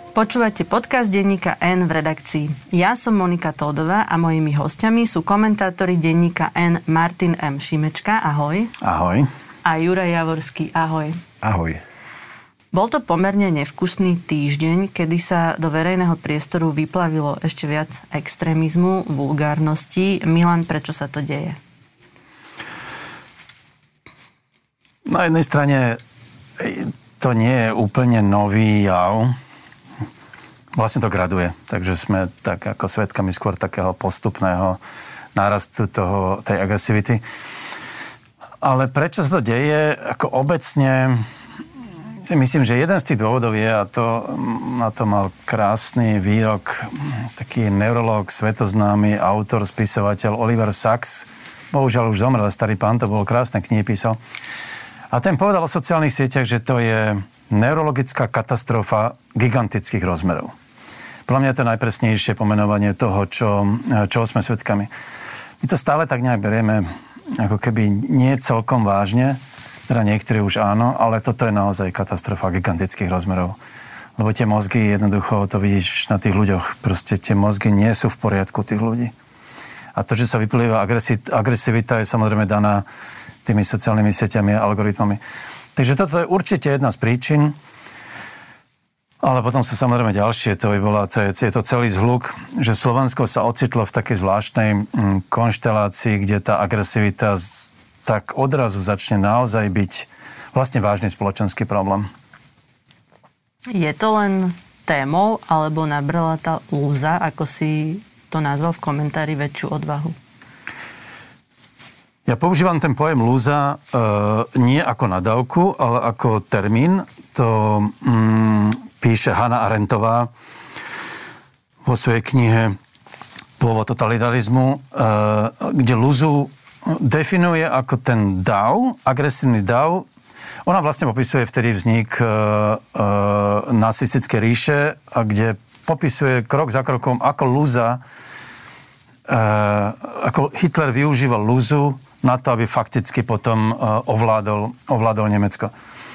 Počúvate podcast denníka N v redakcii. Ja som Monika Tódová a mojimi hostiami sú komentátori denníka N Martin M. Šimečka, ahoj. Ahoj. A Juraj Javorský, ahoj. Ahoj. Bol to pomerne nevkusný týždeň, kedy sa do verejného priestoru vyplavilo ešte viac extrémizmu, vulgárnosti. Milan, prečo sa to deje? Na jednej strane to nie je úplne nový jav. Vlastne to graduje. Takže sme tak ako svedkami skôr takého postupného nárastu tej agresivity. Ale prečo sa to deje? Ako obecne myslím, že jeden z tých dôvodov je, a to na to mal krásny výrok taký neurológ, svetoznámy autor, spisovateľ Oliver Sacks. Bohužiaľ už zomrel, starý pán, to bolo krásne, knihy písal. A ten povedal o sociálnych sieťach, že to je neurologická katastrofa gigantických rozmerov. Podľa mňa je to najpresnejšie pomenovanie toho, čo sme svedkami. My to stále tak nejak berieme, ako keby nie celkom vážne, teda niektorí už áno, ale toto je naozaj katastrofa gigantických rozmerov. Lebo tie mozgy, jednoducho, to vidíš na tých ľuďoch, proste tie mozgy nie sú v poriadku tých ľudí. A to, že sa vyplýva agresivita, je samozrejme daná tými sociálnymi sieťami a algoritmami. Takže toto je určite jedna z príčin, ale potom sú samozrejme ďalšie, je to celý zhluk, že Slovensko sa ocitlo v takej zvláštnej konštelácii, kde tá agresivita tak odrazu začne naozaj byť vlastne vážny spoločenský problém. Je to len témou, alebo nabrala tá lúza, ako si to nazval v komentári, väčšiu odvahu? Ja používam ten pojem lúza nie ako nadávku, ale ako termín. To píše Hannah Arendtová vo svojej knihe Pôvod totalitarizmu, kde lúzu definuje ako ten dav, agresívny dav. Ona vlastne popisuje vtedy vznik nacistickej ríše, a kde popisuje krok za krokom, ako lúza, ako Hitler využíval lúzu na to, aby fakticky potom ovládol Nemecko.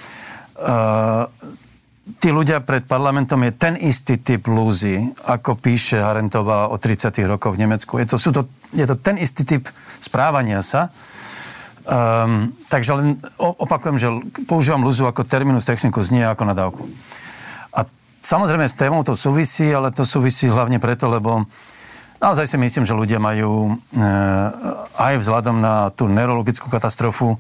Tí ľudia pred parlamentom je ten istý typ lúzy, ako píše Arendtová o 30. rokoch v Nemecku. Je to ten istý typ správania sa. Takže len opakujem, že používam lúzu ako terminus technicus, nie ako nadávku. A samozrejme s témou to súvisí, ale to súvisí hlavne preto, lebo naozaj si myslím, že ľudia majú aj vzhľadom na tú neurologickú katastrofu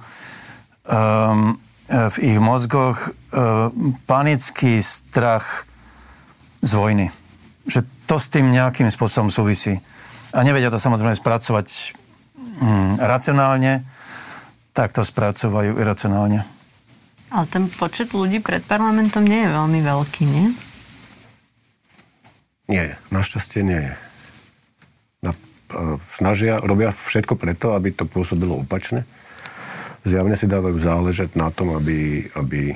v ich mozgoch panický strach z vojny. Že to s tým nejakým spôsobom súvisí. A nevedia to samozrejme spracovať racionálne, tak to spracovajú iracionálne. Ale ten počet ľudí pred parlamentom nie je veľmi veľký, nie? Nie, našťastie nie je. Robia všetko preto, aby to pôsobilo opačne. Zjavne si dávajú záležať na tom, aby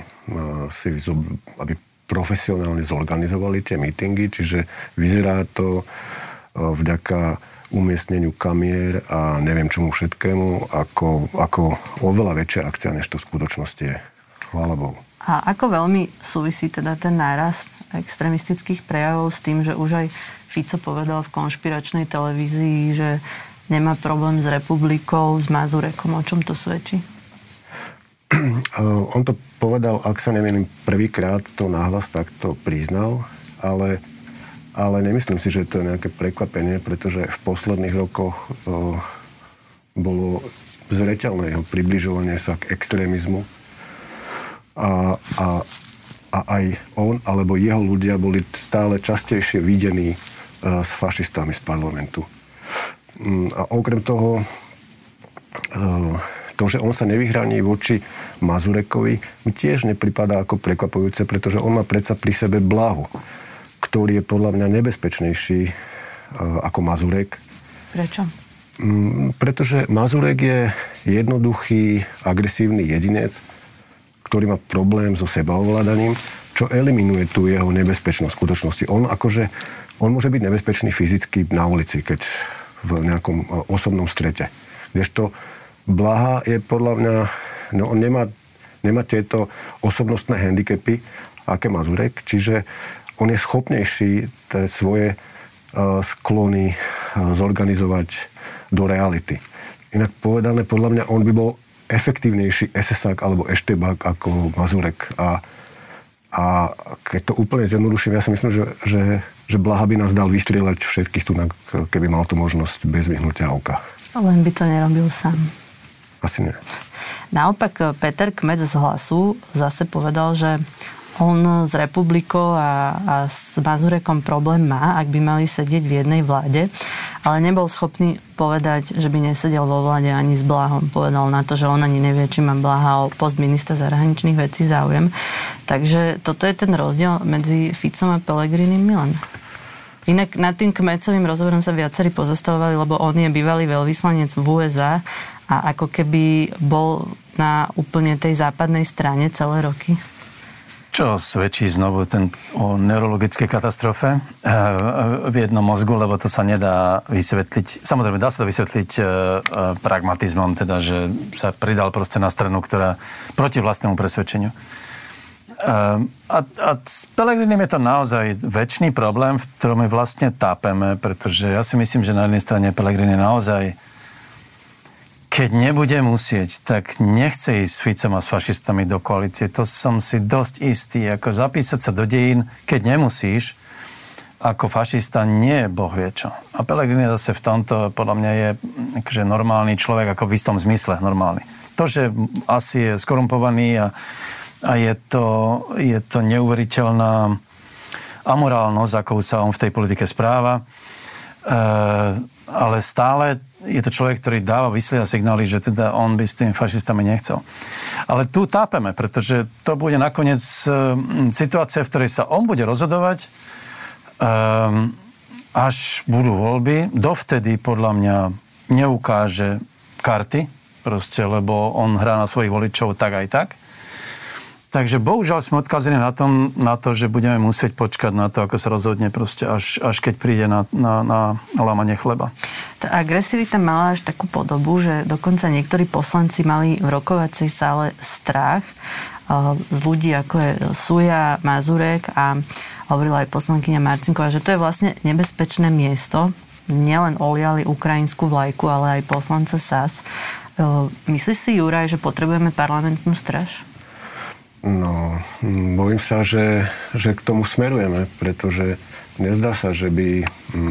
profesionálne zorganizovali tie mítingy, čiže vyzerá to vďaka umiestneniu kamier a neviem čomu všetkému ako oveľa väčšia akcia, než to v skutočnosti je. Chvála Bohu. A ako veľmi súvisí teda ten nárast extrémistických prejavov s tým, že už aj Fico povedal v konšpiračnej televízii, že nemá problém s republikou, s Mazurekom. O čom to svedčí? On to povedal, ak sa nemýlim, prvýkrát to nahlas takto priznal, ale nemyslím si, že to je nejaké prekvapenie, pretože v posledných rokoch bolo zreteľné jeho približovanie sa k extrémizmu a aj on alebo jeho ľudia boli stále častejšie videní s fašistami z parlamentu. A okrem toho, to, že on sa nevyhraní voči Mazurekovi, mi tiež nepripadá ako prekvapujúce, pretože on má predsa pri sebe Blahu, ktorý je podľa mňa nebezpečnejší ako Mazurek. Prečo? Pretože Mazurek je jednoduchý, agresívny jedinec, ktorý má problém so sebaovládaním, čo eliminuje tú jeho nebezpečnosť v skutočnosti. On môže byť nebezpečný fyzicky na ulici, keď v nejakom osobnom strete. Kdežto Blaha je podľa mňa, on nemá tieto osobnostné handicapy, aké Mazurek, čiže on je schopnejší tie svoje sklony zorganizovať do reality. Inak povedané, podľa mňa on by bol efektívnejší SSák alebo eštebák ako Mazurek. A keď to úplne zjednoduším, ja si myslím, že Blaha by nás dal vystrieľať všetkých tu, keby mal tú možnosť bez vyhnutia oka. Len by to nerobil sám. Asi nie. Naopak Peter Kmec z Hlasu zase povedal, že on s Republikou a s Mazurekom problém má, ak by mali sedieť v jednej vláde, ale nebol schopný povedať, že by nesedel vo vláde ani s Blahom. Povedal na to, že on ani nevie, či má Blaha o post ministra zahraničných vecí záujem. Takže toto je ten rozdiel medzi Ficom a Pellegrinim, Milan. Inak nad tým Kmecovým rozhovorom sa viacerí pozastavovali, lebo on je bývalý veľvyslanec v USA a ako keby bol na úplne tej západnej strane celé roky. Čo svedčí znovu o neurologickej katastrofe v jednom mozgu, lebo to sa nedá vysvetliť. Samozrejme, dá sa to vysvetliť pragmatizmom, teda, že sa pridal proste na stranu, ktorá proti vlastnému presvedčeniu. A s Pellegrinim je to naozaj večný problém, v ktorom my vlastne tápeme, pretože ja si myslím, že na jednej strane Pellegrini naozaj keď nebude musieť, tak nechce ísť s Ficom a s fašistami do koalície. To som si dosť istý. Ako zapísať sa do dejín, keď nemusíš, ako fašista nie je boh vie čo. A Pellegrini zase v tomto, podľa mňa, je akože normálny človek, ako v istom zmysle normálny. To, že asi je skorumpovaný a je to neuveriteľná amorálnosť, akou sa on v tej politike správa, ale stále je to človek, ktorý dáva vysiela signály, že teda on by s tými fašistami nechcel. Ale tu tápeme, pretože to bude nakoniec situácia, v ktorej sa on bude rozhodovať, až budú voľby. Dovtedy podľa mňa neukáže karty, proste, lebo on hrá na svojich voličov tak aj tak. Takže bohužiaľ sme odkazení na to, že budeme musieť počkať na to, ako sa rozhodne proste až keď príde na lámanie chleba. Tá agresivita mala až takú podobu, že dokonca niektorí poslanci mali v rokovacej sále strach z ľudí, ako je Suja, Mazurek a hovorila aj poslankyňa Marcinková, že to je vlastne nebezpečné miesto. Nielen oliali ukrajinskú vlajku, ale aj poslance SAS. Myslíš si, Juraj, že potrebujeme parlamentnú straž? No, bojím sa, že k tomu smerujeme, pretože nezdá sa, že by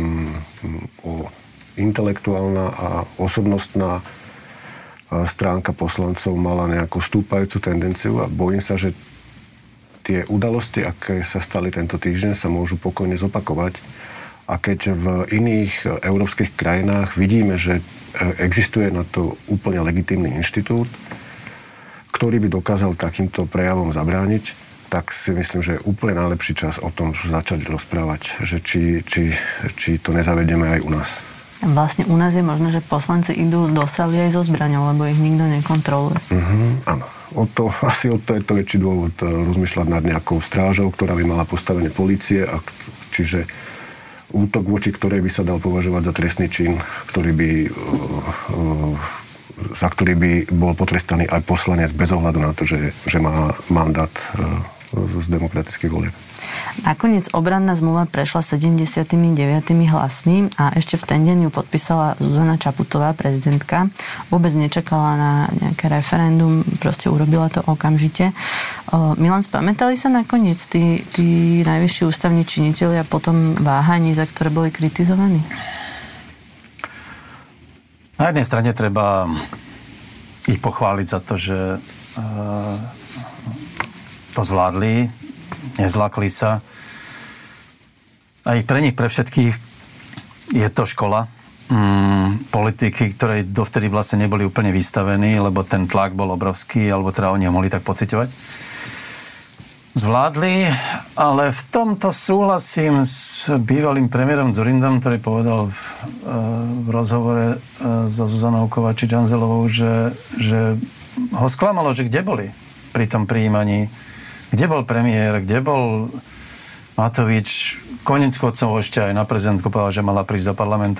intelektuálna a osobnostná stránka poslancov mala nejakú stúpajúcu tendenciu a bojím sa, že tie udalosti, aké sa stali tento týždeň, sa môžu pokojne zopakovať. A keď v iných európskych krajinách vidíme, že existuje na to úplne legitímny inštitút, ktorý by dokázal takýmto prejavom zabrániť, tak si myslím, že je úplne najlepší čas o tom začať rozprávať, že či to nezavedieme aj u nás. Vlastne u nás je možné, že poslanci idú do sály aj so zbraňou, lebo ich nikto nekontroluje. Áno. Asi o to je to väčší dôvod rozmýšľať nad nejakou strážou, ktorá by mala postavenie polície, čiže útok, voči ktorej by sa dal považovať za trestný čin, za ktorý by bol potrestaný aj poslanec bez ohľadu na to, že má mandát z demokratických volieb. Nakoniec obranná zmluva prešla 79 hlasmi a ešte v ten deň ju podpísala Zuzana Čaputová, prezidentka. Vôbec nečakala na nejaké referendum, proste urobila to okamžite. Milan, spamätali sa nakoniec tí najvyšší ústavní činitelia potom váhaní, za ktoré boli kritizovaní? Na jednej strane treba ich pochváliť za to, že to zvládli, nezlakli sa. Aj pre nich, pre všetkých je to škola. Politiky, ktoré dovtedy vlastne neboli úplne vystavení, lebo ten tlak bol obrovský, alebo teda oni ho mohli tak pociťovať. Zvládli, ale v tomto súhlasím s bývalým premiérom Dzurindom, ktorý povedal v rozhovore so Zuzanou Kovačič-Hanzelovou, že ho sklamalo, že kde boli pri tom prijímaní. Kde bol premiér, kde bol Matovič. Konec koncov ešte aj na prezidentku povedal, že mala prísť do parlamentu.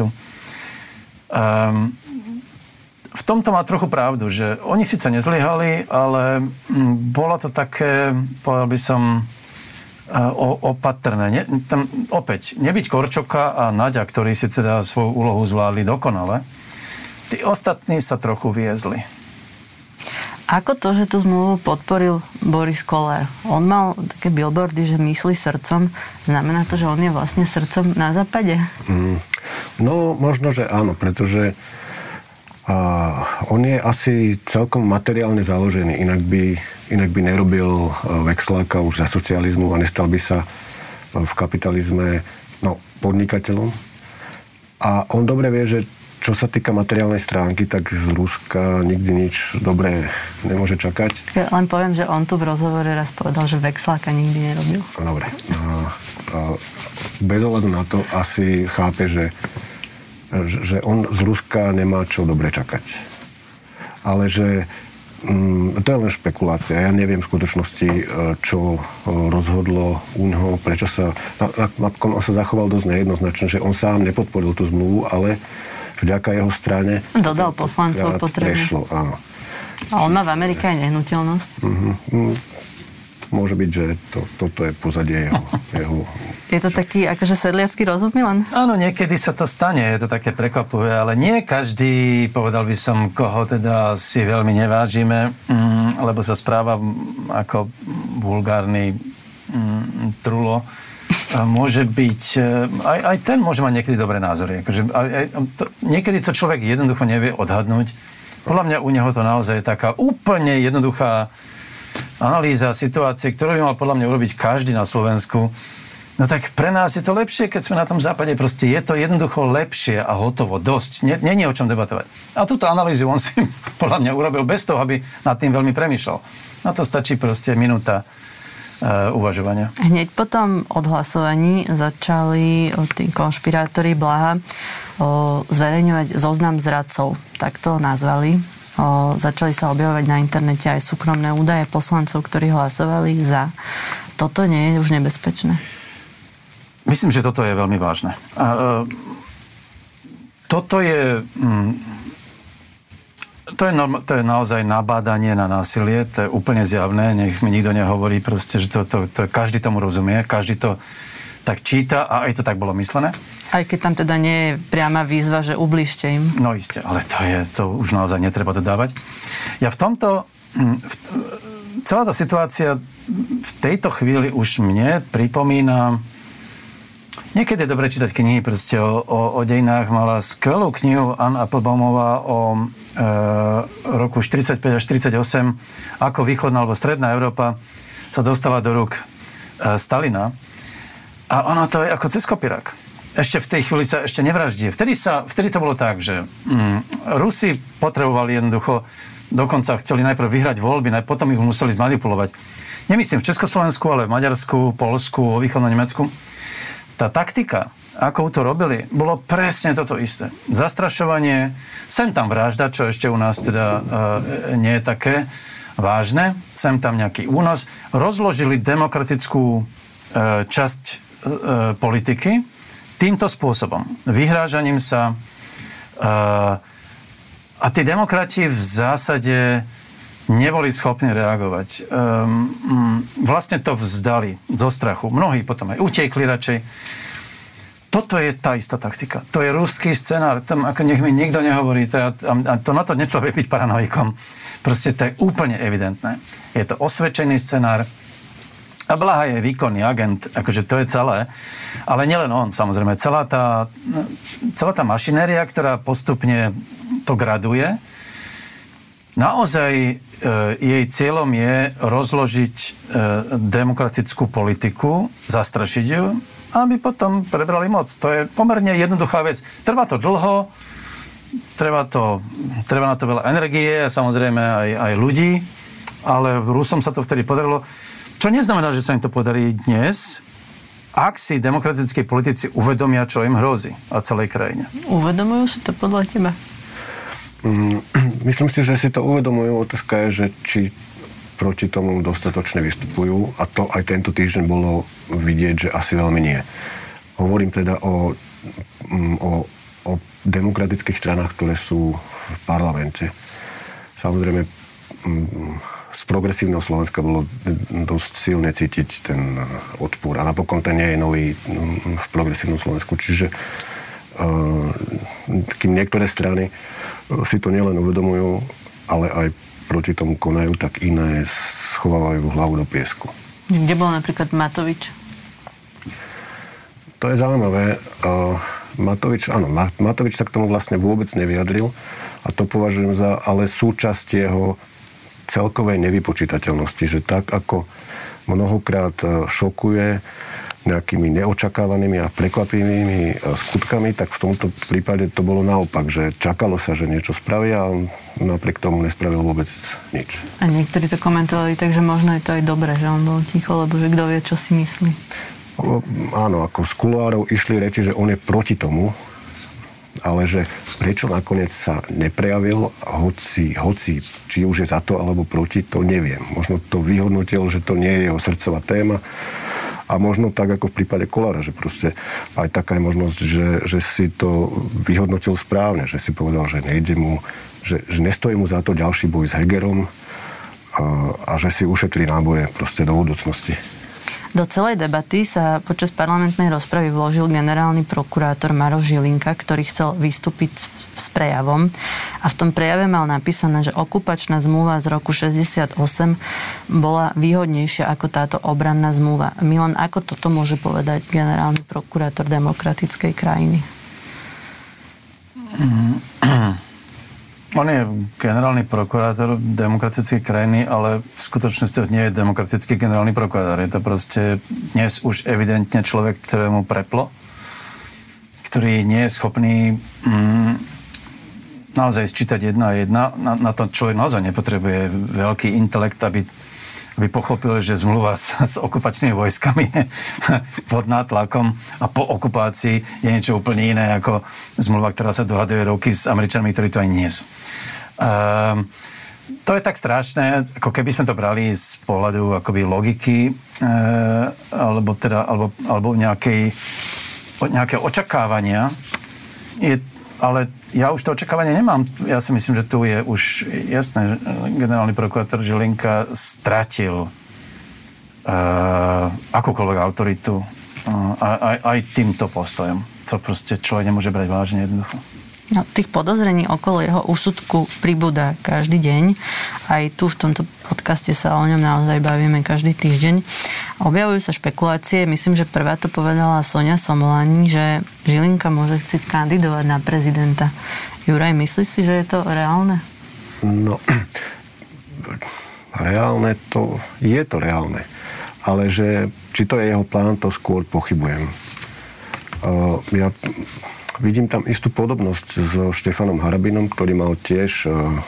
V tomto má trochu pravdu, že oni síce nezlyhali, ale bola to také, povedal by som, opatrné. Opäť, nebyť Korčoka a Naďa, ktorí si teda svoju úlohu zvládli dokonale, tí ostatní sa trochu viezli. Ako to, že tú zmluvu podporil Boris Kollár? On mal také billboardy, že myslí srdcom. Znamená to, že on je vlastne srdcom na západe? No, možno, že áno, pretože on je asi celkom materiálne založený. Inak by nerobil Vexláka už za socializmu a nestal by sa v kapitalizme podnikateľom. A on dobre vie, že čo sa týka materiálnej stránky, tak z Ruska nikdy nič dobré nemôže čakať. Ja len poviem, že on tu v rozhovore raz povedal, že Vexláka nikdy nerobil. Dobre. Bez ohľadu na to asi chápe, že on z Ruska nemá čo dobre čakať. Ale že to je len špekulácia. Ja neviem v skutočnosti, čo rozhodlo uňho, prečo sa... On sa zachoval dosť nejednoznačne, že on sám nepodporil tú zmluvu, ale vďaka jeho strane... Dodal poslancov potrebne. Prešlo, áno. A on má v Amerike aj nehnuteľnosť? Môže byť, že toto je pozadie jeho... Je to taký akože sedliacky rozum, Milan? Áno, niekedy sa to stane, je to také prekvapivé, ale nie každý, povedal by som, koho teda si veľmi nevážime, lebo sa správa ako vulgárny trulo. Môže byť, aj ten môže mať niekedy dobré názory. Akože, niekedy to človek jednoducho nevie odhadnúť. Podľa mňa u neho to naozaj je taká úplne jednoduchá analýza situácie, ktorú by mal podľa mňa urobiť každý na Slovensku. No tak pre nás je to lepšie, keď sme na tom západe. Proste je to jednoducho lepšie a hotovo. Dosť. Nie je o čom debatovať. A túto analýzu on si podľa mňa urobil bez toho, aby nad tým veľmi premýšľal. Na to stačí proste minúta uvažovania. Hneď po tom odhlasovaní začali tí konšpirátori Blaha zverejňovať zoznam zradcov. Tak to nazvali. Začali sa objavovať na internete aj súkromné údaje poslancov, ktorí hlasovali za. Toto nie je už nebezpečné? Myslím, že toto je veľmi vážne. Toto je... To je naozaj nabádanie na násilie, to je úplne zjavné, nech mi nikto nehovorí proste, že to každý tomu rozumie, každý to tak číta a aj to tak bolo myslené. Aj keď tam teda nie je priama výzva, že ublížte im. No iste, ale to už naozaj netreba dodávať. Ja v tomto... Celá tá situácia v tejto chvíli už mne pripomína... Niekedy je dobre čítať knihy proste o dejinách. Mala skvelú knihu Ann Appelbaumová o roku 45 až 48, ako východná alebo stredná Európa sa dostala do rúk Stalina. A ono to je ako cez kopírák. Ešte v tej chvíli sa ešte nevraždí. Vtedy to bolo tak, že Rusi potrebovali jednoducho, dokonca chceli najprv vyhrať voľby, potom ich museli zmanipulovať. Nemyslím v Československu, ale v Maďarsku, Poľsku, vo východnom Nemecku. Tá taktika, ako to robili, bolo presne toto isté. Zastrašovanie, sem tam vražda, čo ešte u nás teda nie je také vážne, sem tam nejaký únos. Rozložili demokratickú časť politiky týmto spôsobom. Vyhrážaním sa. A tí demokrati v zásade neboli schopní reagovať. Vlastne to vzdali zo strachu. Mnohí potom aj utiekli radšej. Toto je tá istá taktika. To je ruský scenár. Tam, ako nech mi nikto nehovorí, a to na to nečlovie byť paranoikom. Proste to je úplne evidentné. Je to osvedčený scenár. A Blaha je výkonný agent, akože to je celé. Ale nielen on, samozrejme. Celá tá mašinéria, ktorá postupne to graduje, naozaj jej cieľom je rozložiť demokratickú politiku, zastrašiť ju, aby potom prebrali moc. To je pomerne jednoduchá vec. Trvá to dlho, treba na to veľa energie a samozrejme aj ľudí, ale Rusom sa to vtedy podarilo. Čo neznamená, že sa im to podarí dnes, ak si demokratickí politici uvedomia, čo im hrozí a celej krajine. Uvedomujú si to podľa teba? Myslím si, že si to uvedomujú. Otázka je, že či proti tomu dostatočne vystupujú a to aj tento týždeň bolo vidieť, že asi veľmi nie. Hovorím teda o demokratických stranách, ktoré sú v parlamente. Samozrejme, z progresívneho Slovenska bolo dosť silne cítiť ten odpor. A napokon ten nie je nový v progresívnom Slovensku. Čiže kým niektoré strany si to nielen uvedomujú, ale aj proti tomu konajú, tak iné schovávajú hlavu do piesku. Kde bol napríklad Matovič? To je zaujímavé. Matovič sa k tomu vlastne vôbec nevyjadril a to považujem za ale súčasť jeho celkovej nevypočítateľnosti, že tak ako mnohokrát šokuje nejakými neočakávanými a prekvapivými skutkami, tak v tomto prípade to bolo naopak, že čakalo sa, že niečo spravia a on napriek tomu nespravil vôbec nič. A niektorí to komentovali tak, že možno je to aj dobré, že on bol ticho, lebo že kto vie, čo si myslí. Áno, ako z kuloárov išli reči, že on je proti tomu, ale že prečo nakoniec sa neprejavil, hoci či už je za to alebo proti, to neviem. Možno to vyhodnotil, že to nie je jeho srdcová téma a možno tak ako v prípade Kollára, že proste aj taká je možnosť, že si to vyhodnotil správne, že si povedal, že nejde mu, že nestojí mu za to ďalší boj s Hegerom a že si ušetrí náboje proste do budúcnosti. Do celej debaty sa počas parlamentnej rozpravy vložil generálny prokurátor Maroš Žilinka, ktorý chcel vystúpiť s prejavom. A v tom prejave mal napísané, že okupačná zmluva z roku 68 bola výhodnejšia ako táto obranná zmluva. Milan, ako toto môže povedať generálny prokurátor demokratickej krajiny? On je generálny prokurátor demokratickej krajiny, ale v skutočnosti to nie je demokratický generálny prokurátor. Je to proste dnes už evidentne človek, ktorému preplo, ktorý nie je schopný naozaj sčítať jedna a jedna. Na to človek naozaj nepotrebuje veľký intelekt, aby pochopil, že zmluva s okupačnými vojskami pod nátlakom a po okupácii je niečo úplne iné ako zmluva, ktorá sa dohaduje roky s Američanmi, ktorí to ani nie sú. To je tak strašné, ako keby sme to brali z pohľadu akoby logiky alebo nejaké očakávania. Ale ja už to očakávanie nemám. Ja si myslím, že tu je už jasné, generálny prokurátor Žilinka stratil akúkoľvek autoritu aj týmto postojom. To proste človek nemôže brať vážne jednoducho. No, tých podozrení okolo jeho úsudku pribúda každý deň. Aj tu v tomto podcaste sa o ňom naozaj bavíme každý týždeň. Objavujú sa špekulácie, myslím, že prvá to povedala Soňa Somolani, že Žilinka môže chcieť kandidovať na prezidenta. Juraj, myslíš si, že je to reálne? No, reálne je to reálne. Ale že či to je jeho plán, to skôr pochybujem. Ja vidím tam istú podobnosť so Štefanom Harabinom, ktorý mal tiež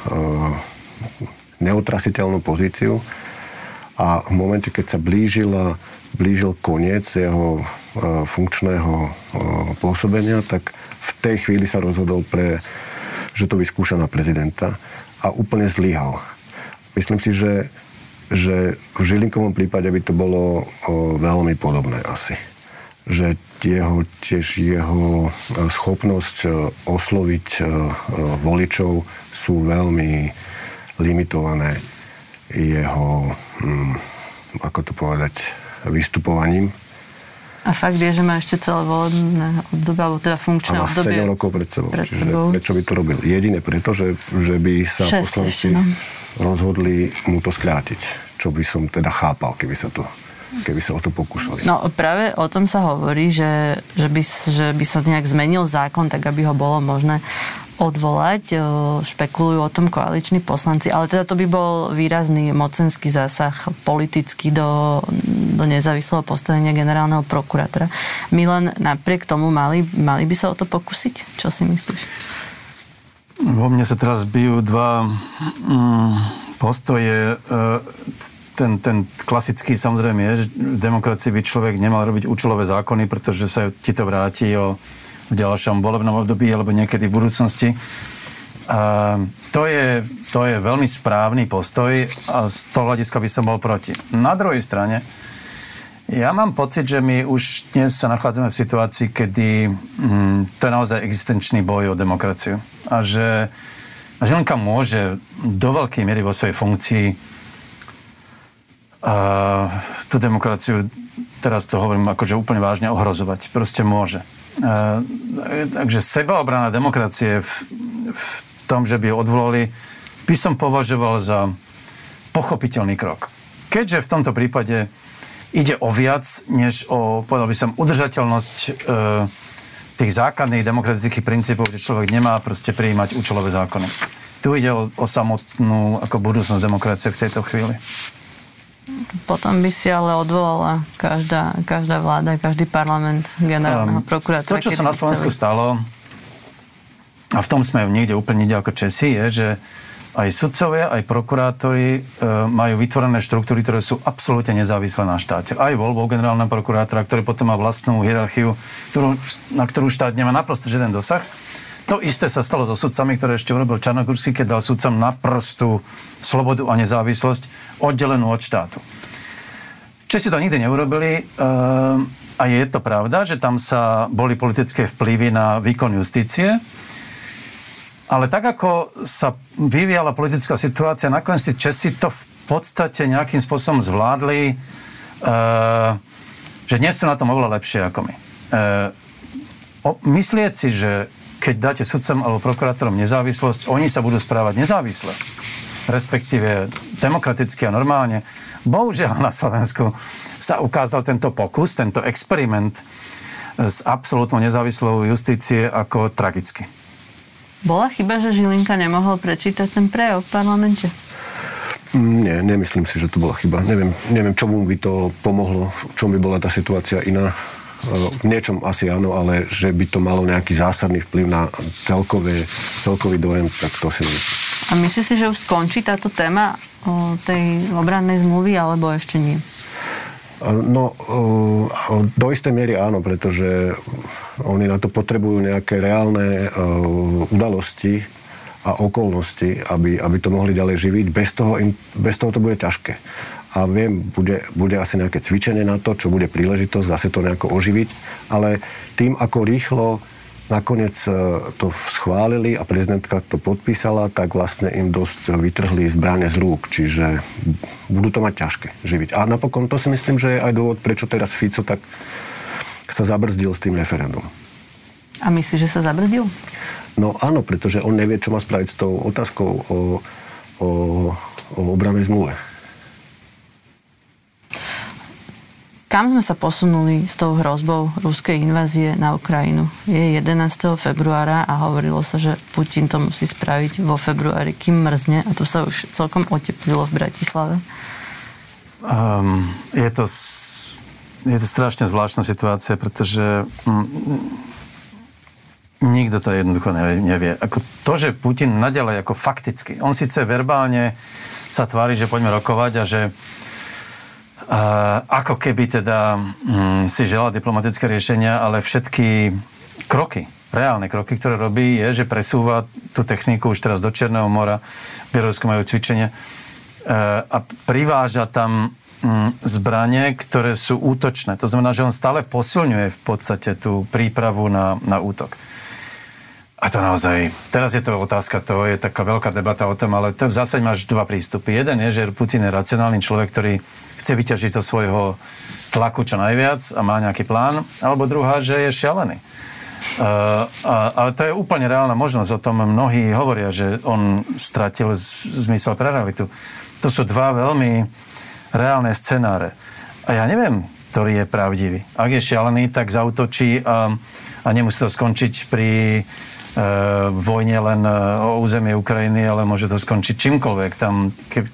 neotrasiteľnú pozíciu a v momente, keď sa blížil koniec jeho funkčného pôsobenia, tak v tej chvíli sa rozhodol že to vyskúša na prezidenta a úplne zlyhal. Myslím si, že v Žilinkovom prípade by to bolo veľmi podobné asi. Že jeho schopnosť osloviť voličov sú veľmi limitované jeho, ako to povedať, vystupovaním. A fakt je, že má ešte celé volebné obdobie, alebo teda funkčné obdobie. A má 7 rokov pred sebou. Prečo by to robil? Jedine preto, že by sa poslanci rozhodli mu to skrátiť. Čo by som teda chápal, keby sa o to pokúšali. No práve o tom sa hovorí, že by sa nejak zmenil zákon, tak aby ho bolo možné odvolať. Špekulujú o tom koaliční poslanci, ale teda to by bol výrazný mocenský zásah politicky do nezávislého postavenia generálneho prokurátora. Milan, napriek tomu mali by sa o to pokúsiť? Čo si myslíš? Vo mne sa teraz bijú dva postoje. Ten klasický samozrejme je, že v demokracii by človek nemal robiť účelové zákony, pretože sa ti to vráti v ďalšom volebnom období alebo niekedy v budúcnosti. To je veľmi správny postoj a z toho hľadiska by som bol proti. Na druhej strane, ja mám pocit, že my už dnes sa nachádzame v situácii, kedy to je naozaj existenčný boj o demokraciu. A že Žilinka môže do veľkej miery vo svojej funkcii tú demokraciu, teraz to hovorím akože úplne vážne, ohrozovať. Proste môže. Takže sebaobrana demokracie v tom, že by ju odvolali, by som považoval za pochopiteľný krok. Keďže v tomto prípade ide o viac, než o, povedal by som, udržateľnosť tých základných demokratických princípov, že človek nemá proste prijímať účelové zákony. Tu ide o samotnú ako budúcnosť demokracie v tejto chvíli. Potom by si ale odvolala každá vláda, každý parlament generálneho prokurátora. To, čo sa na Slovensku stalo, a v tom sme niekde úplne ide ako Česi, je, že aj sudcovia, aj prokurátori majú vytvorené štruktúry, ktoré sú absolútne nezávislé na štáte. Aj voľbou generálneho prokurátora, ktorý potom má vlastnú hierarchiu, na ktorú štát nemá naprosto žiaden dosah. To isté sa stalo so sudcami, ktoré ešte urobil Čarnogórsky, keď dal sudcom naprostú slobodu a nezávislosť oddelenú od štátu. Česi to nikdy neurobili a je to pravda, že tam boli politické vplyvy na výkon justície. Ale tak, ako sa vyvíjala politická situácia, nakoniec tí Česi to v podstate nejakým spôsobom zvládli, že dnes sú na tom oveľa lepšie ako my. Myslieť si, že keď dáte sudcom alebo prokurátorom nezávislosť, oni sa budú správať nezávisle, respektíve demokraticky a normálne. Bohužiaľ na Slovensku sa ukázal tento pokus, tento experiment s absolútnou nezávislou justície ako tragický. Bola chyba, že Žilinka nemohol prečítať ten prejav v parlamente? Nie, nemyslím si, že to bola chyba. Neviem, čomu by to pomohlo, čom by bola tá situácia iná. V niečom asi áno, ale že by to malo nejaký zásadný vplyv na celkový dojem, tak to si nemyslím. A myslíš si, že už skončí táto téma o tej obrannej zmluvy, alebo ešte nie? No, do istej miery áno, pretože oni na to potrebujú nejaké reálne udalosti a okolnosti, aby to mohli ďalej živiť. Bez toho to bude ťažké. A viem, bude asi nejaké cvičenie na to, čo bude príležitosť zase to nejako oživiť, ale tým, ako rýchlo nakoniec to schválili a prezidentka to podpísala, tak vlastne im dosť vytrhli zbrane z rúk, čiže budú to mať ťažké živiť. A napokon to si myslím, že je aj dôvod, prečo teraz Fico tak sa zabrzdil s tým referendum. A myslíš, že sa zabrzdil? No áno, pretože on nevie, čo má spraviť s tou otázkou o obrannej zmluve. Kam sme sa posunuli s tou hrozbou ruskej invázie na Ukrajinu? Je 11. februára a hovorilo sa, že Putin to musí spraviť vo februári, kým mrzne, a tu sa už celkom oteplilo v Bratislave. Je to strašne zvláštna situácia, pretože nikto to jednoducho nevie. Ako to, že Putin naďalej ako fakticky, on síce verbálne sa tvári, že poďme rokovať a že ako keby teda si želal diplomatické riešenia, ale všetky kroky, reálne kroky, ktoré robí, je, že presúva tú techniku už teraz do Černého mora, v Bielorusku majú cvičenie a priváža tam zbranie, ktoré sú útočné. To znamená, že on stále posilňuje v podstate tú prípravu na útok. A to naozaj, teraz je to otázka, to je taká veľká debata o tom, ale to v zásade máš dva prístupy. Jeden je, že Putin je racionálny človek, ktorý chce vyťažiť zo svojho tlaku čo najviac a má nejaký plán, alebo druhá, že je šialený. Ale to je úplne reálna možnosť. O tom mnohí hovoria, že on stratil zmysel pre realitu. To sú dva veľmi reálne scenáre. A ja neviem, ktorý je pravdivý. Ak je šialený, tak zaútočí a nemusí to skončiť pri vojne len o územie Ukrajiny, ale môže to skončiť čímkoľvek. Tam,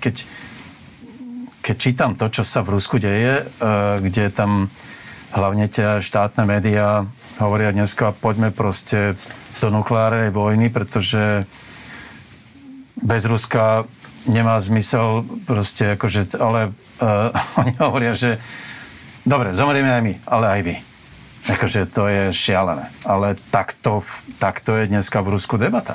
keď čítam to, čo sa v Rusku deje, kde tam hlavne tie štátne médiá hovoria dneska, poďme proste do nukleárnej vojny, pretože bez Ruska nemá zmysel proste akože, ale oni hovoria, že dobre, zomrieme aj my, ale aj vy. Akože to je šialené. Ale takto je dneska v Rusku debata.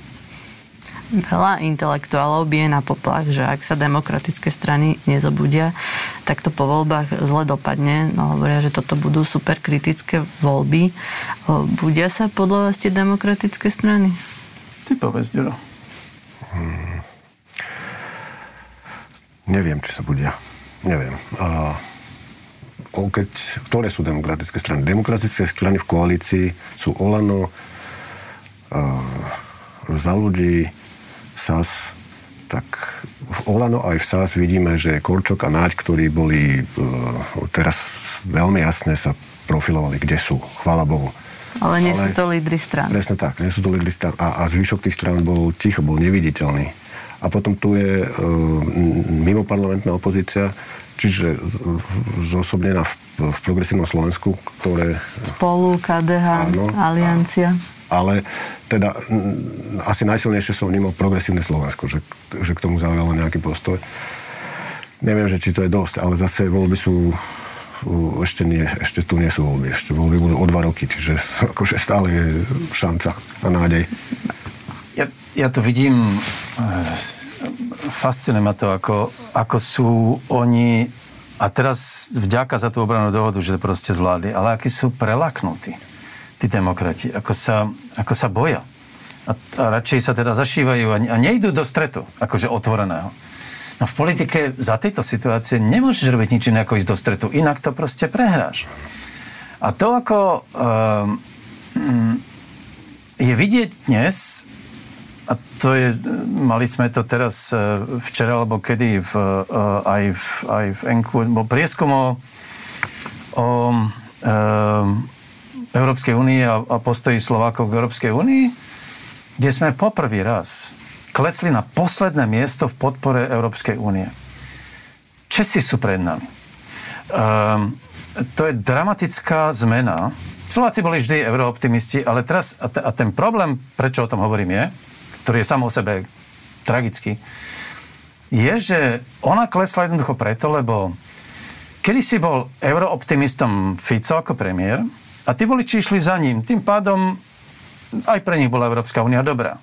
Veľa intelektuálov bije na poplach, že ak sa demokratické strany nezobudia, tak to po voľbách zle dopadne. No, hovoria, že toto budú super kritické voľby. Budia sa podľa vás tie demokratické strany? Ty povedz, Ďuro. Neviem, či sa budia. neviem, ktoré sú demokratické strany? Demokratické strany v koalícii sú Olano, Za ľudí, SAS. Tak v Olano aj v SAS vidíme, že Korčok a Naď, ktorí boli teraz veľmi jasne sa profilovali, kde sú. Chvála Bohu. Ale nie sú to lídri strán. Presne tak, nie sú to lídri strán. A zvyšok tých strán bol ticho, bol neviditeľný. A potom tu je mimoparlamentná opozícia, čiže zosobnená v Progresívnom Slovensku, ktoré... Spolu, KDH, áno, Aliancia. Ale teda asi najsilnejšie som vnímal Progresívne Slovensko, že k tomu zaujalo nejaký postoj. Neviem, že či to je dosť, ale zase voľby sú... Ešte tu nie sú voľby. Ešte voľby budú o 2 roky, čiže akože stále je šanca a nádej. Ja to vidím, fascinuje ma to, ako sú oni, a teraz vďaka za tú obrannú dohodu, že to proste zvládli, ale akí sú prelaknutí, tí demokrati, ako sa boja. A radšej sa teda zašívajú a nejdú do stretu, akože otvoreného. No v politike za tejto situácie nemôžeš robiť nič iné, ako ísť do stretu, inak to proste prehráš. A to, ako je vidieť dnes, a to je, mali sme to teraz včera, alebo kedy aj v Enku, bol prieskum o Európskej únii a postoji Slovákov k Európskej únii, kde sme poprvý raz klesli na posledné miesto v podpore Európskej únie. Česi sú pred nami. To je dramatická zmena. Slováci boli vždy eurooptimisti, ale teraz, a ten problém, prečo o tom hovorím je, ktorý je sám o sebe tragický, je, že ona klesla jednoducho preto, lebo kedysi bol eurooptimistom Fico ako premiér a tí voliči išli za ním. Tým pádom aj pre nich bola Európska únia dobrá.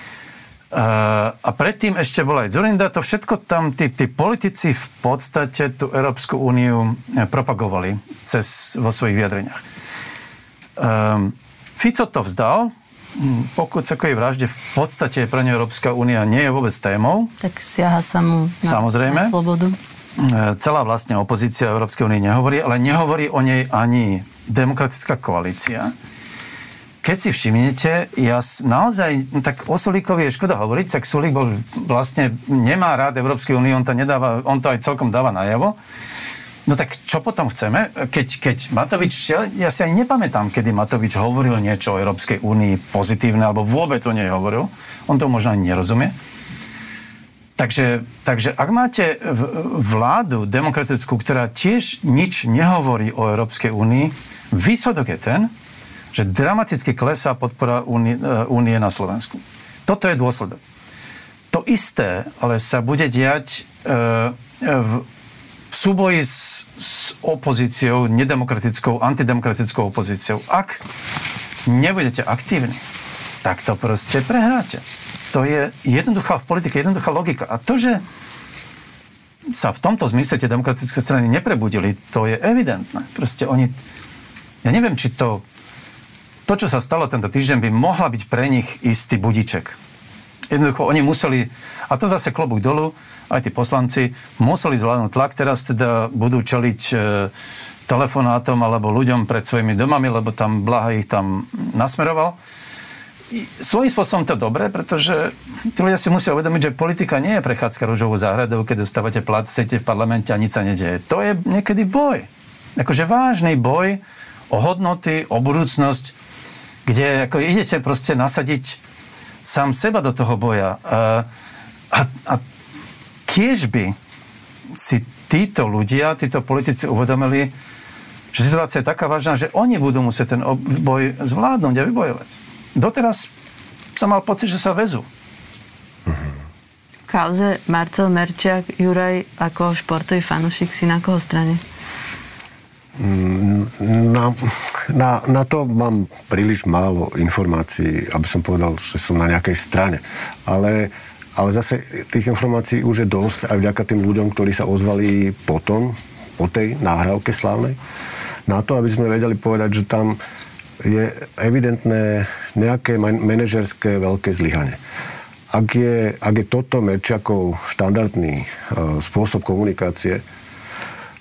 A predtým ešte bola aj Dzurinda, to všetko tam tí politici v podstate tú Európsku úniu propagovali vo svojich vyjadreniach. Fico to vzdal, po Kuciakovej vražde v podstate pre ňu Európska únia nie je vôbec témou. Tak siaha sa mu na slobodu. Celá vlastne opozícia Európskej únie nehovorí, ale nehovorí o nej ani demokratická koalícia. Keď si všimnete, ja naozaj, tak o Sulíkovi je škoda hovoriť, tak Sulík vlastne nemá rád Európskej únie, on to aj celkom dáva najavo. No tak čo potom chceme? Keď Matovič, ja si aj nepamätám, kedy Matovič hovoril niečo o Európskej únii pozitívne, alebo vôbec o nej hovoril. On to možno ani nerozumie. Takže ak máte vládu demokratickú, ktorá tiež nič nehovorí o Európskej únii, výsledok je ten, že dramaticky klesá podpora únie na Slovensku. Toto je dôsledok. To isté, ale sa bude diať v súboji s opozíciou, nedemokratickou, antidemokratickou opozíciou. Ak nebudete aktívni, tak to proste prehráte. To je jednoduchá v politike, jednoduchá logika. A to, že sa v tomto zmysle tie demokratické strany neprebudili, to je evidentné. Proste oni... Ja neviem, či to, čo sa stalo tento týždeň, by mohla byť pre nich istý budiček. Jednoducho, oni museli, a to zase klobúk dolu, aj tí poslanci, museli zvládnuť tlak, teraz teda budú čeliť telefonátom alebo ľuďom pred svojimi domami, lebo tam Blaha ich tam nasmeroval. Svojím spôsobom to dobré, pretože tí ľudia si musia uvedomiť, že politika nie je prechádzka ružovou záhradou, keď dostávate plat, sedíte v parlamente a nič sa nedieje. To je niekedy boj. Akože vážny boj o hodnoty, o budúcnosť, kde ako idete proste nasadiť sám seba do toho boja. A kiež by si títo ľudia, títo politici uvedomili, že situácia je taká vážna, že oni budú musieť ten boj zvládnuť a vybojovať. Doteraz som mal pocit, že sa vezú. V kauze Marcel Merčiak, Juraj, ako športový fanúšik si na koho strane? Na to mám príliš málo informácií, aby som povedal, že som na nejakej strane. Ale zase tých informácií už je dosť aj vďaka tým ľuďom, ktorí sa ozvali potom, po tej náhrávke slávnej, na to, aby sme vedeli povedať, že tam je evidentné nejaké manažerské veľké zlyhanie. Ak je toto Merčiakov štandardný spôsob komunikácie,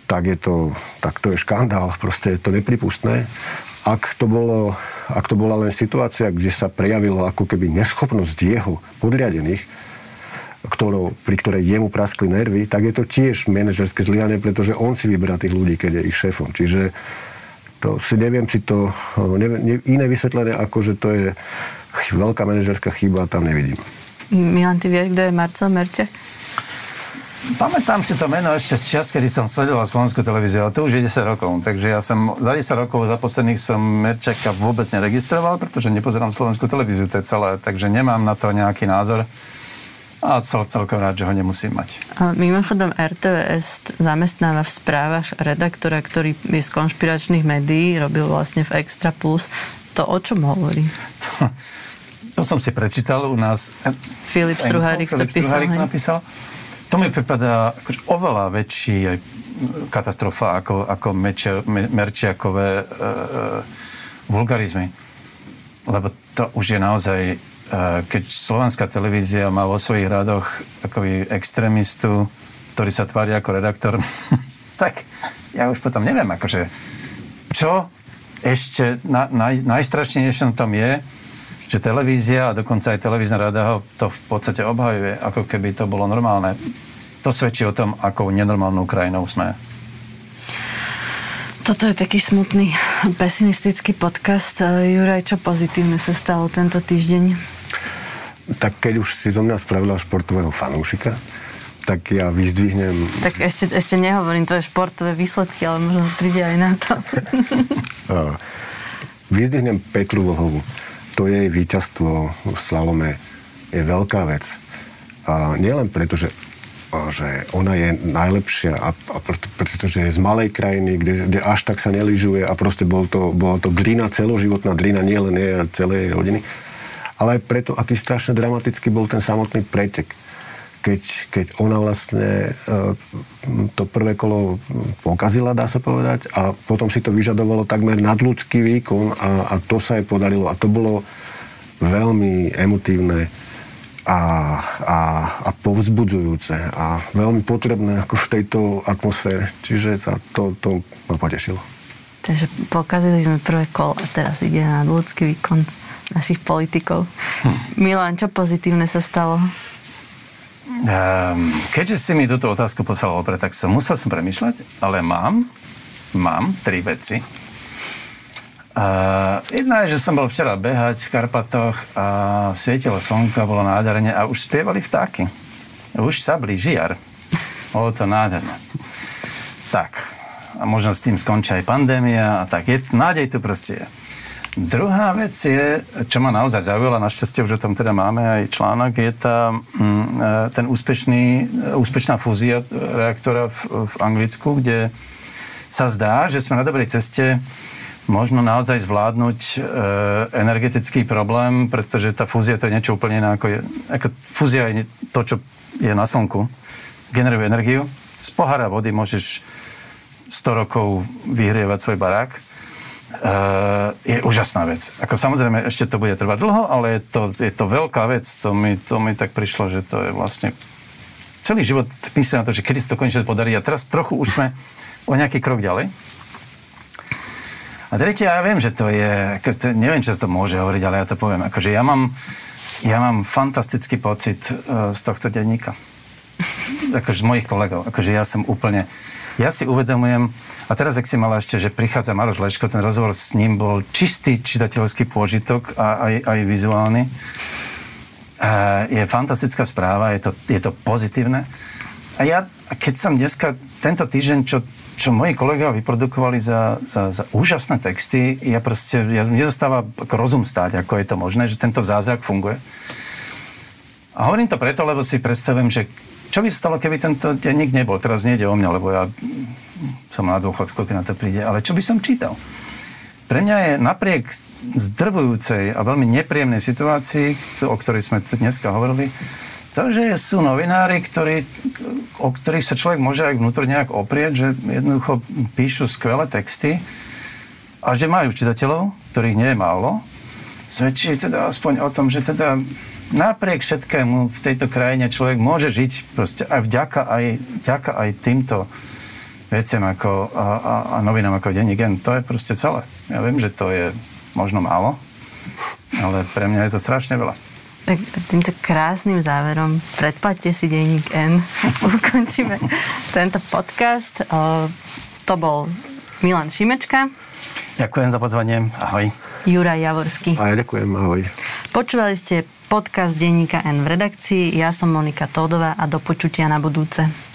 tak to je škandál, proste je to nepripustné. Ak to bola len situácia, kde sa prejavilo ako keby neschopnosť jeho podriadených, pri ktorej jemu praskli nervy, tak je to tiež manažerské zlyhanie, pretože on si vyberá tých ľudí, keď je ich šéfom. Čiže to si neviem, iné vysvetlené, ako že to je veľká manažerská chyba, tam nevidím. Milan, ty vieš, kto je Marcel Merťák? Pamätám si to meno ešte z čas, kedy som sledoval slovenskú televíziu, ale to už je 10 rokov. Takže ja som za 10 rokov, za posledných som Merťáka vôbec neregistroval, pretože nepozerám slovenskú televíziu, to je celé. Takže nemám na to nejaký názor. A celkom rád, že ho nemusím mať. A mimochodom RTVS zamestnáva v správach redaktora, ktorý je z konšpiračných médií, robil vlastne v Extra Plus. To o čom hovorí? To som si prečítal u nás. Filip Struhárik to napísal. To mi pripadá akože oveľa väčší katastrofa ako Merťákové vulgarizmy. Lebo to už je naozaj, keď slovenská televízia má vo svojich radoch takový extrémistu, ktorý sa tvári ako redaktor, tak ja už potom neviem, akože čo ešte najstrašnejšie na tom je, že televízia a dokonca aj televízna rada ho to v podstate obhajuje, ako keby to bolo normálne. To svedčí o tom, akou nenormálnou krajinou sme. Toto je taký smutný, pesimistický podcast. Juraj, čo pozitívne sa stalo tento týždeň? Tak keď už si zo mňa spravila športového fanúšika, tak ja vyzdvihnem... Tak ešte nehovorím tvoje športové výsledky, ale možno príde aj na to. Vyzdvihnem Petru Vlhovú. To jej víťazstvo v slalome je veľká vec. A nielen preto, že ona je najlepšia a pretože je z malej krajiny, kde až tak sa nelyžuje a proste bola to drina, celoživotná drina, nie len jej a celej jej rodiny. Ale aj preto, aký strašne dramatický bol ten samotný pretek. Keď ona vlastne to prvé kolo pokazila, dá sa povedať, a potom si to vyžadovalo takmer nadľudský výkon a to sa jej podarilo. A to bolo veľmi emotívne a povzbudzujúce a veľmi potrebné ako v tejto atmosfére. Čiže to ma potešilo. Takže pokazili sme prvé kolo a teraz ide na ľudský výkon našich politikov. Milan, čo pozitívne sa stalo? Keďže si mi túto otázku poslal opred, tak musel som premýšľať, ale mám 3 veci. Jedna je, že som bol včera behať v Karpatoch a svietilo slnko, bolo nádherne a už spievali vtáky. Už sa blíži jar. Bolo to nádherné. Tak, a možno s tým skončí aj pandémia a tak. Nádej tu proste je. Druhá vec je, čo ma naozaj zaujala, našťastie už o tom teda máme aj článok, je ten úspešná fúzia reaktora v Anglicku, kde sa zdá, že sme na dobrej ceste možno naozaj zvládnuť energetický problém, pretože tá fúzia to je niečo úplne iné ako fúzia je to, čo je na slnku. Generuje energiu. Z pohára vody môžeš 100 rokov vyhrievať svoj barák. Je úžasná vec. Ako samozrejme, ešte to bude trvať dlho, ale je to veľká vec. To mi tak prišlo, že to je vlastne celý život myslím na to, že kedy sa to konečne podarí. A teraz trochu už sme o nejaký krok ďalej. A tretie, ja viem, že to je, neviem, čo sa to môže hovoriť, ale ja to poviem. Akože ja mám fantastický pocit z tohto denníka. Akože z mojich kolegov. Akože ja si uvedomujem, a teraz, ak si mala ešte, že prichádza Maroš Leško, ten rozhovor s ním bol čistý čitateľský pôžitok a aj vizuálny. Je fantastická správa, je to pozitívne. A ja, keď som dneska, tento týždeň, čo moji kolegovia vyprodukovali za úžasné texty, ja nezostáva ako rozum stáť, ako je to možné, že tento zázrak funguje. A hovorím to preto, lebo si predstavujem, že čo by sa stalo, keby tento denník nebol? Teraz nejde o mňa, lebo ja som na dôchodku, keď na to príde. Ale čo by som čítal? Pre mňa je napriek zdrvujúcej a veľmi nepríjemnej situácii, o ktorej sme dneska hovorili, to, že sú novinári, o ktorých sa človek môže aj vnútorne nejak oprieť, že jednoducho píšu skvelé texty a že majú čitateľov, ktorých nie je málo, svedčí teda aspoň o tom, že teda napriek všetkému v tejto krajine človek môže žiť proste aj vďaka aj týmto veciam ako, a novinám ako Denník N. To je proste celé. Ja viem, že to je možno málo, ale pre mňa je to strašne veľa. Tak týmto krásnym záverom predplaťte si Denník N. Ukončíme tento podcast. To bol Milan Šimečka. Ďakujem za pozvanie. Ahoj. Juraj Javorský. A ja ďakujem. Ahoj. Počúvali ste podcast Denníka N v redakcii. Ja som Monika Tódová a do počutia na budúce.